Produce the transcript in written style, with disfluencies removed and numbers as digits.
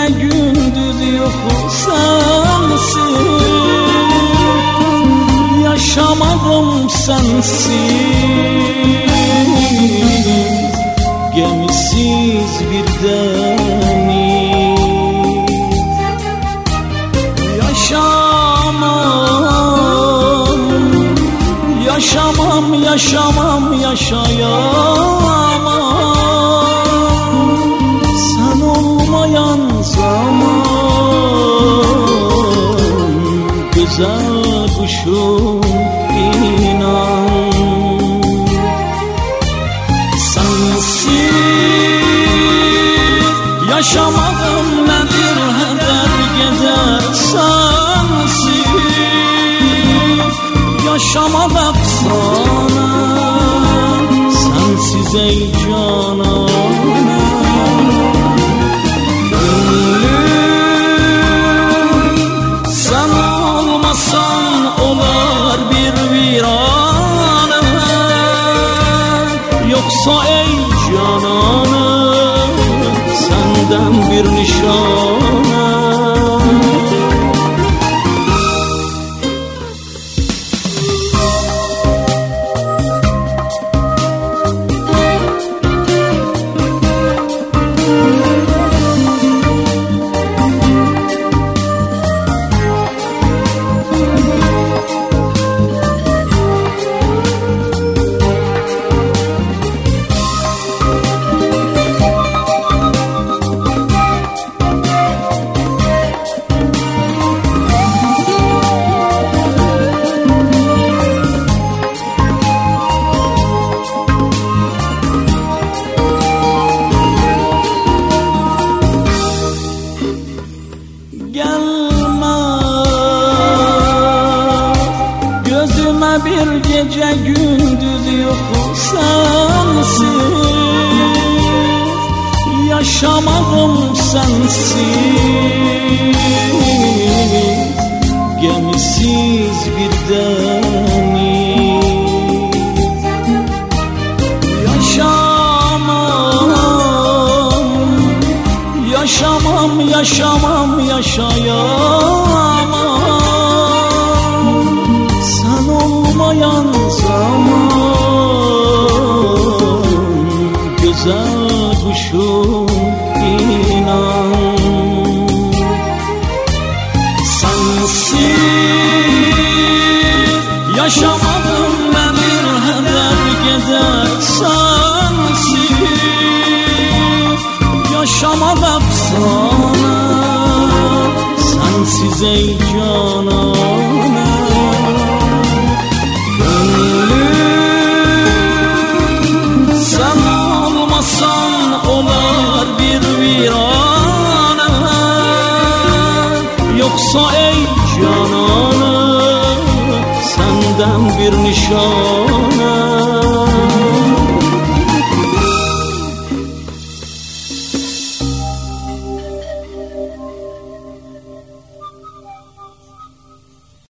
gündüz yok sensiz. Yaşamadım sensiz, gemisiz bir deniz. Yaşamam, yaşamam, yaşamam, yaşayamam sen olmayan zaman. Güzel kuşum inan, sensiz yaşamadım nedir heder gece sensiz. Yaşamadım sana sensiz ey canan. Yoksa ey cananım senden bir nişane. Bir gece gündüz yok sensiz. Yaşamadım sensiz, gemisiz bir deniz. Yaşamam, yaşamam, yaşamam, yaşayamam olmayan zaman. Güzel kuşum inan, sensiz yaşamadım ben bir heder gece sensiz. Yaşamadım sana sensiz ey canan. Sen olmasan olar bir virane. Yoksa ey cananım senden bir nişan.